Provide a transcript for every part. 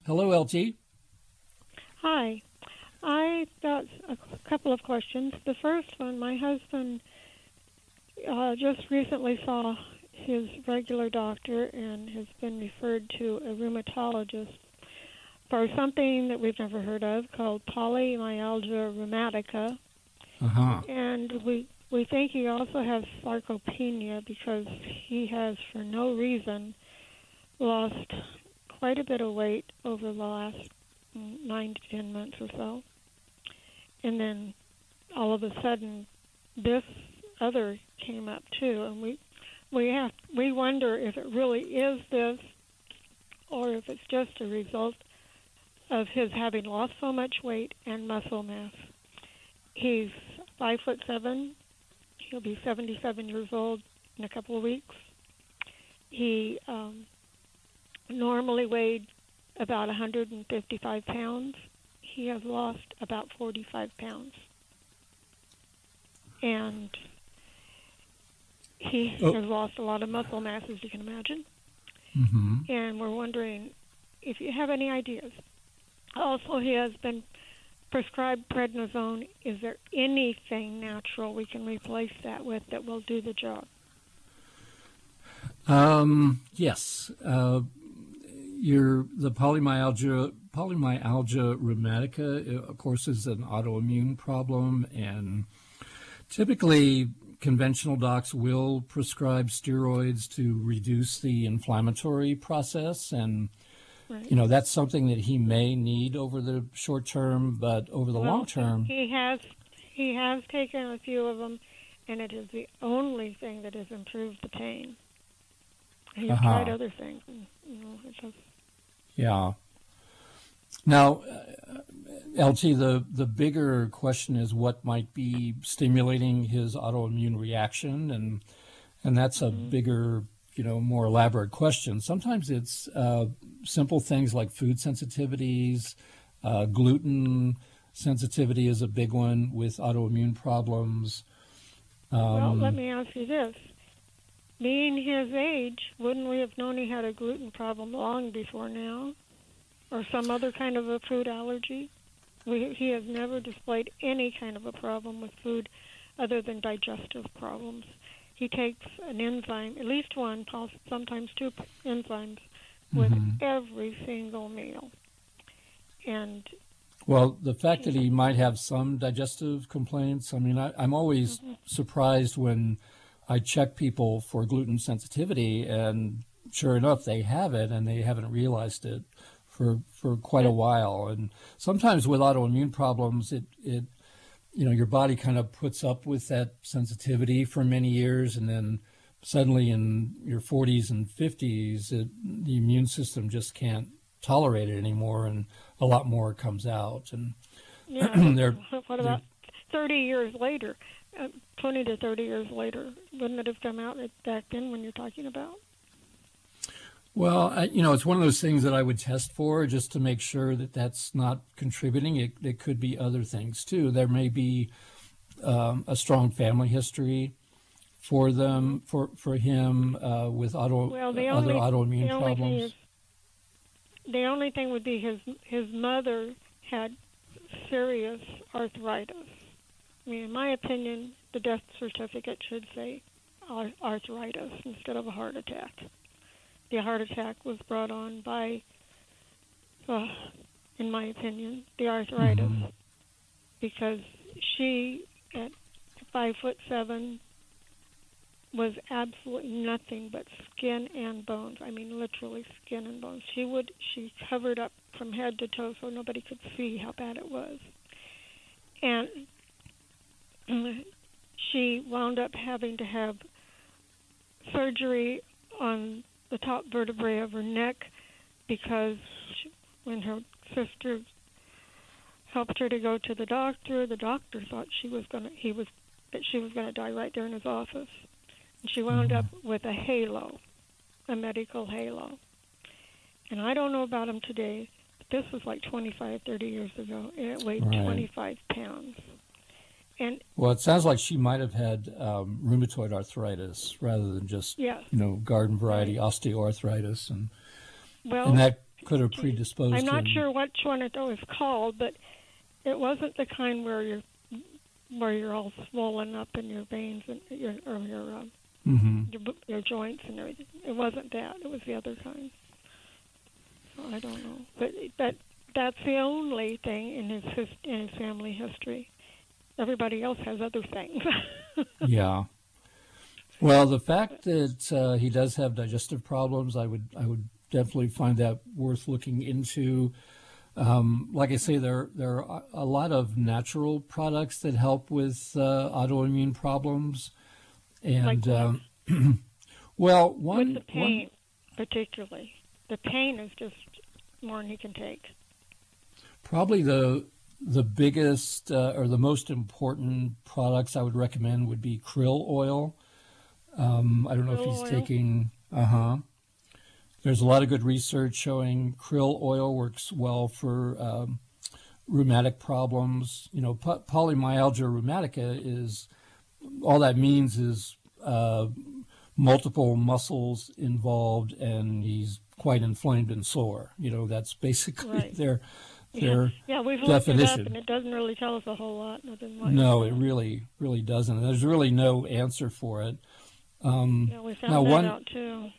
Hello, LT. Hi. I got a couple of questions. The first one, my husband just recently saw his regular doctor and has been referred to a rheumatologist for something that we've never heard of called polymyalgia rheumatica. Uh-huh. And we think he also has sarcopenia because he has, for no reason, lost quite a bit of weight over the last 9 to 10 months or so. And then all of a sudden, this other came up too, and we wonder if it really is this, or if it's just a result of his having lost so much weight and muscle mass. He's 5'7". He'll be 77 years old in a couple of weeks. He normally weighed about 155 pounds. He has lost about 45 pounds. And he has lost a lot of muscle mass, as you can imagine. Mm-hmm. And we're wondering if you have any ideas. Also, he has been prescribed prednisone. Is there anything natural we can replace that with that will do the job? Yes. The polymyalgia rheumatica, of course, is an autoimmune problem, and typically conventional docs will prescribe steroids to reduce the inflammatory process, and right. That's something that he may need over the short term, but over the long term, he has taken a few of them, and it is the only thing that has improved the pain. He's tried other things, and it just... Yeah. Now, LT, the bigger question is what might be stimulating his autoimmune reaction, and that's a bigger, more elaborate question. Sometimes it's simple things like food sensitivities, gluten sensitivity is a big one with autoimmune problems. Well, let me ask you this. Being his age, wouldn't we have known he had a gluten problem long before now? Or some other kind of a food allergy? He has never displayed any kind of a problem with food other than digestive problems. He takes an enzyme, at least one, sometimes two enzymes, with every single meal. And well, the fact that he might have some digestive complaints, I mean, I'm always surprised when I check people for gluten sensitivity, and sure enough, they have it, and they haven't realized it for quite a while. And sometimes with autoimmune problems, it your body kind of puts up with that sensitivity for many years, and then suddenly in your 40s and 50s, the immune system just can't tolerate it anymore, and a lot more comes out. And what about 30 years later? 20 to 30 years later, wouldn't it have come out back then when you're talking about? Well, it's one of those things that I would test for just to make sure that that's not contributing. It could be other things too. There may be a strong family history for them, for him with other autoimmune problems. The only thing would be his mother had serious arthritis. I mean, in my opinion, the death certificate should say arthritis instead of a heart attack. The heart attack was brought on by, in my opinion, the arthritis, because she, at 5'7", was absolutely nothing but skin and bones. I mean, literally skin and bones. She covered up from head to toe so nobody could see how bad it was. And she wound up having to have surgery on the top vertebrae of her neck because when her sister helped her to go to the doctor thought she was going to die right there in his office. And she wound up with a halo, a medical halo. And I don't know about him today, but this was like 25, 30 years ago, and it weighed 25 pounds. And well, it sounds like she might have had rheumatoid arthritis rather than just, garden variety osteoarthritis. And that could have predisposed I'm not him. sure which one it was called, but it wasn't the kind where you're all swollen up in your veins and your joints and everything. It wasn't that. It was the other kind. So I don't know, but that's the only thing in his family history. Everybody else has other things. Yeah. Well, the fact that he does have digestive problems, I would definitely find that worth looking into. Like I say, there are a lot of natural products that help with autoimmune problems, and Like well, with the pain, particularly, the pain is just more than he can take. Probably the biggest or the most important products I would recommend would be krill oil. I don't know if he's taking. There's a lot of good research showing krill oil works well for rheumatic problems. You know, polymyalgia rheumatica is all that means is multiple muscles involved, and he's quite inflamed and sore. You know, that's basically their we've looked definition. it up, and it doesn't really tell us a whole lot. No, it really doesn't. There's really no answer for it. We found that out too.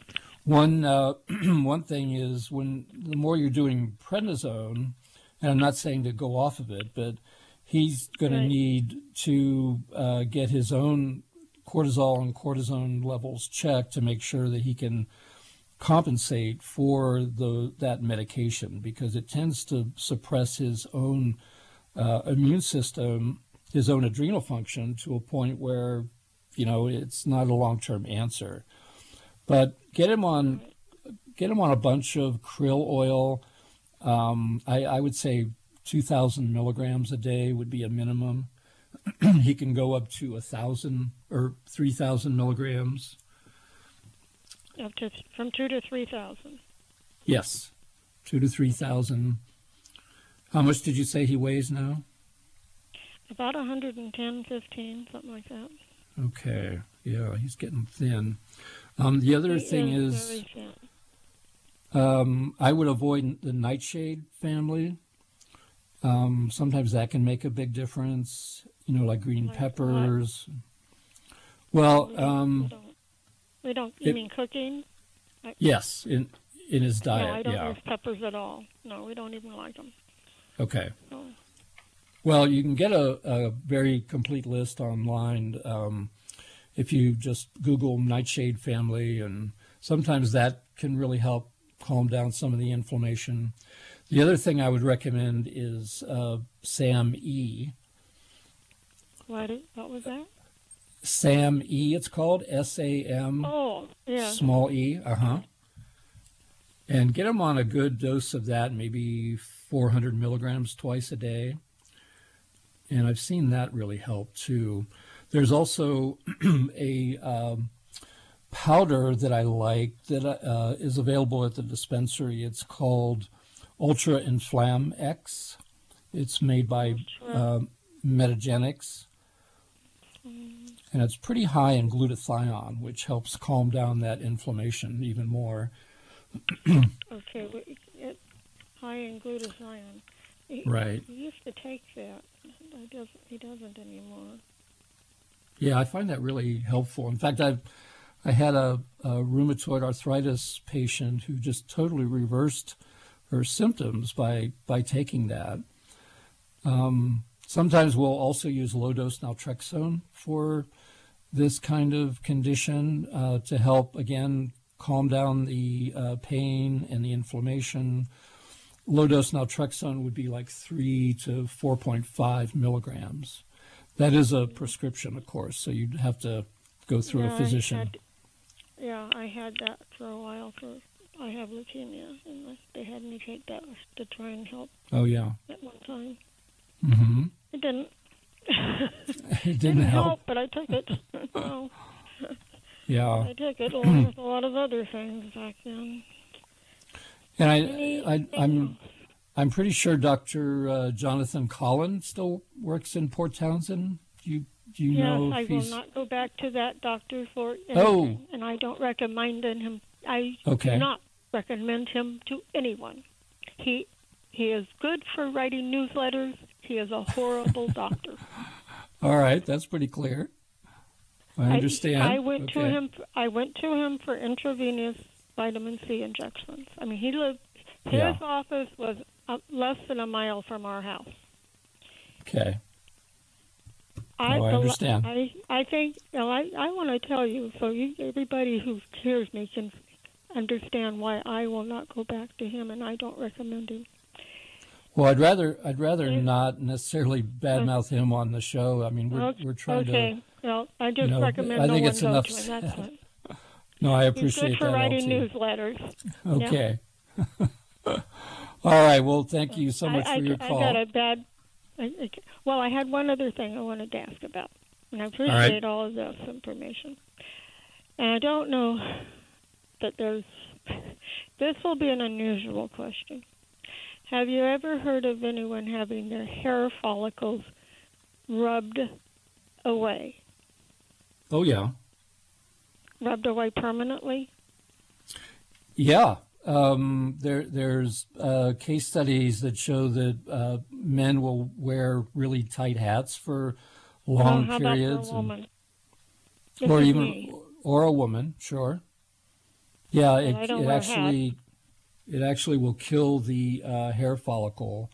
One thing is the more you're doing prednisone, and I'm not saying to go off of it, but he's going to need to get his own cortisol and cortisone levels checked to make sure that he can compensate for that medication, because it tends to suppress his own immune system, his own adrenal function, to a point where, you know, it's not a long-term answer. But get him on a bunch of krill oil. I would say 2,000 milligrams a day would be a minimum. He can go up to 1,000 or 3,000 milligrams. Up to from 2,000 to 3,000. Yes, 2,000 to 3,000. How much did you say he weighs now? About 110, 15, something like that. Okay, yeah, he's getting thin. The other thing is I would avoid the nightshade family. Sometimes that can make a big difference, you know, like green peppers. Well, we don't. You mean cooking? Yes, in his diet. No, I don't use peppers at all. No, we don't even like them. Okay. So. Well, you can get a very complete list online if you just Google nightshade family, and sometimes that can really help calm down some of the inflammation. The other thing I would recommend is SAM-E. What was that? SAM-E, it's called, SAM. Oh, yeah. Small e, And get him on a good dose of that, maybe 400 milligrams twice a day. And I've seen that really help too. There's also a powder that I like that is available at the dispensary. It's called Ultra Inflam X. It's made by Metagenics. And it's pretty high in glutathione, which helps calm down that inflammation even more. Okay, high in glutathione. Right. He used to take that. He doesn't anymore. Yeah, I find that really helpful. In fact, I had a rheumatoid arthritis patient who just totally reversed her symptoms by taking that. Sometimes we'll also use low-dose naltrexone for this kind of condition to help, again, calm down the pain and the inflammation. Low-dose naltrexone would be like 3 to 4.5 milligrams. That is a prescription, of course, so you'd have to go through a physician. I had that for a while. I have leukemia, and they had me take that to try and help. Oh, yeah. At one time. Mm-hmm. It didn't. It didn't help, but I took it. No. Yeah. I took it along with a lot of other things back then. And I'm pretty sure Dr. Jonathan Collins still works in Port Townsend. Do you know if Yes, I will not go back to that doctor for anything. Oh. And I don't recommend him. I Okay. do not recommend him to anyone. He is good for writing newsletters. He is a horrible doctor. All right, that's pretty clear. I understand. I went to him for intravenous vitamin C injections. I mean, his office was less than a mile from our house. Okay. I understand. I think, I want to tell you, so everybody who hears me can understand why I will not go back to him, and I don't recommend him. Well, I'd rather not necessarily badmouth him on the show. I mean, we're trying to. Okay. Well, I just recommend I no think one it's go enough to him. That's fine. No, I He's appreciate good for that, writing LT. newsletters. Okay. All right. Well, thank you so much for your call. I got a bad. Well, I had one other thing I wanted to ask about, and I appreciate all of this information. And I don't know that there's. This will be an unusual question. Have you ever heard of anyone having their hair follicles rubbed away? Oh, yeah. Rubbed away permanently? Yeah. There's case studies that show that men will wear really tight hats for long how periods. About for a woman? Or a woman, sure. Yeah, well, it actually will kill the hair follicle.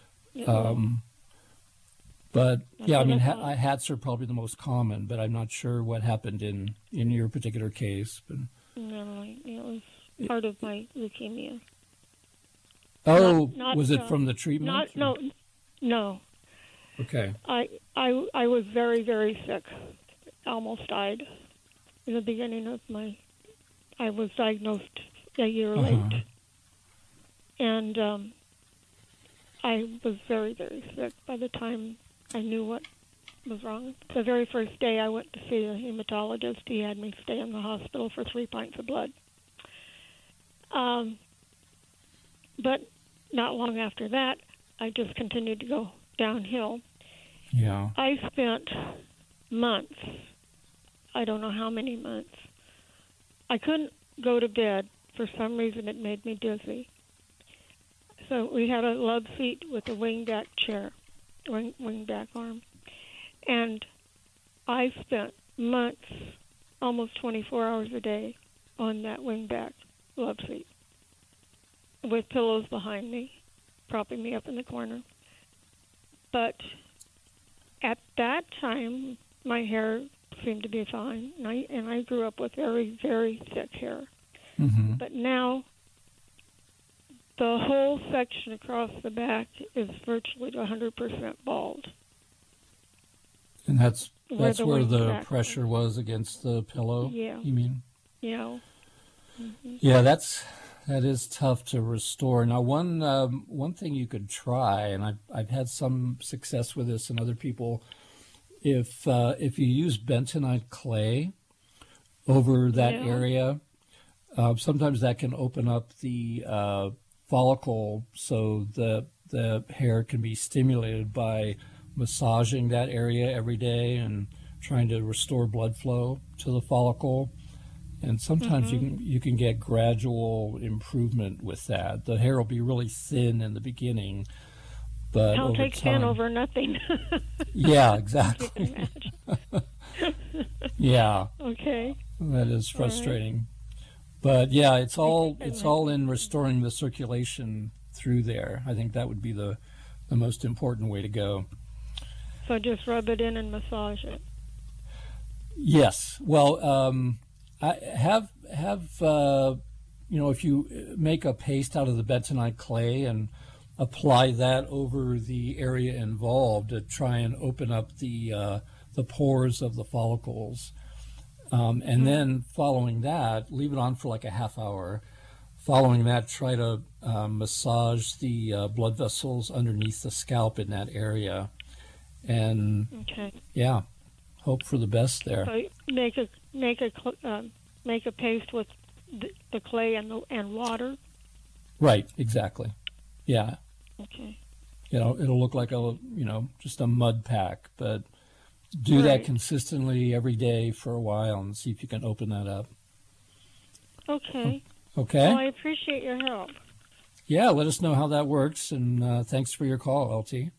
But yeah, I mean, hats are probably the most common, but I'm not sure what happened in your particular case. But no, it was part of my leukemia. Oh, was it from the treatment? No. Okay. I was very, very sick. Almost died in the beginning of I was diagnosed a year late. And I was very, very sick by the time I knew what was wrong. The very first day I went to see a hematologist, he had me stay in the hospital for 3 pints of blood. But not long after that, I just continued to go downhill. Yeah. I spent months, I don't know how many months, I couldn't go to bed. For some reason, it made me dizzy. So we had a love seat with a wing-back chair, wing-back arm. And I spent months, almost 24 hours a day, on that wing-back love seat with pillows behind me, propping me up in the corner. But at that time, my hair seemed to be fine, and I grew up with very, very thick hair. Mm-hmm. But now, the whole section across the back is virtually 100% bald. And that's where the back pressure was against the pillow? Yeah. You mean? Yeah. Mm-hmm. Yeah, that is tough to restore. Now, one thing you could try, and I've had some success with this in other people, if you use bentonite clay over that area, sometimes that can open up the follicle so the hair can be stimulated by massaging that area every day and trying to restore blood flow to the follicle. And sometimes you can get gradual improvement with that. The hair will be really thin in the beginning, but I'll take thin over nothing. Yeah, exactly. Yeah. Okay. That is frustrating. But yeah, it's all in restoring the circulation through there. I think that would be the most important way to go. So just rub it in and massage it. Yes. Well, I have if you make a paste out of the bentonite clay and apply that over the area involved to try and open up the pores of the follicles. And then following that, leave it on for like a half hour. Following that, try to massage the blood vessels underneath the scalp in that area. And yeah, hope for the best there. So make a paste with the clay and water. Right, exactly. Yeah. Okay. It'll look like just a mud pack, but do that consistently every day for a while and see if you can open that up. Okay. Okay? Well, I appreciate your help. Yeah, let us know how that works, and thanks for your call, LT.